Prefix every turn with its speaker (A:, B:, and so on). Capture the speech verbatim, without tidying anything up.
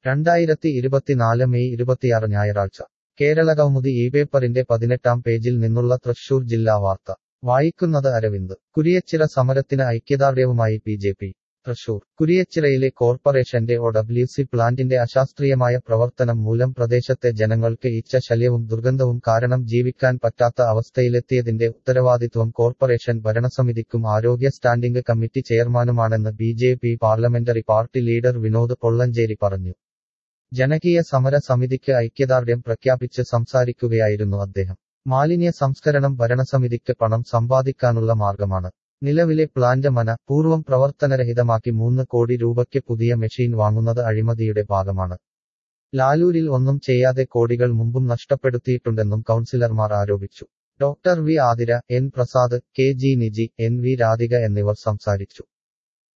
A: രണ്ടായിരത്തി ഇരുപത്തിനാല് മെയ് ഇരുപത്തിയാറ് ഞായറാഴ്ച കേരളകൗമുദി ഈ പേപ്പറിന്റെ പതിനെട്ടാം പേജിൽ നിന്നുള്ള തൃശൂർ ജില്ലാ വാർത്ത വായിക്കുന്നത് അരവിന്ദ് കുരിയച്ചിറ സമരത്തിന് ഐക്യദാർഢ്യവുമായി ബി ജെ പി തൃശൂർ കുരിയച്ചിറയിലെ കോർപ്പറേഷന്റെ ഒ ഡബ്ല്യു സി പ്ലാന്റിന്റെ അശാസ്ത്രീയമായ പ്രവർത്തനം മൂലം പ്രദേശത്തെ ജനങ്ങൾക്ക് ഈച്ച ശല്യവും ദുർഗന്ധവും കാരണം ജീവിക്കാൻ പറ്റാത്ത അവസ്ഥയിലെത്തിയതിന്റെ ഉത്തരവാദിത്വം കോർപ്പറേഷൻ ഭരണസമിതിക്കും ആരോഗ്യ സ്റ്റാൻഡിംഗ് കമ്മിറ്റി ചെയർമാനുമാണെന്ന് B J P parliamentary party leader Vinod Pollanchery പറഞ്ഞു. ജനകീയ സമര സമിതിക്ക് ഐക്യദാർഢ്യം പ്രഖ്യാപിച്ച് സംസാരിക്കുകയായിരുന്നു അദ്ദേഹം. മാലിന്യ സംസ്കരണം ഭരണസമിതിക്ക് പണം സമ്പാദിക്കാനുള്ള മാർഗമാണ്. നിലവിലെ പ്ലാന്റ് മന പൂർവ്വം പ്രവർത്തനരഹിതമാക്കി മൂന്ന് കോടി രൂപയ്ക്ക് പുതിയ മെഷീൻ വാങ്ങുന്നത് അഴിമതിയുടെ ഭാഗമാണ്. ലാലൂരിൽ ഒന്നും ചെയ്യാതെ കോടികൾ മുമ്പും നഷ്ടപ്പെടുത്തിയിട്ടുണ്ടെന്നും കൗൺസിലർമാർ ആരോപിച്ചു. Doctor V Athira, N Prasad, K G Niji, N V Radhika എന്നിവർ സംസാരിച്ചു.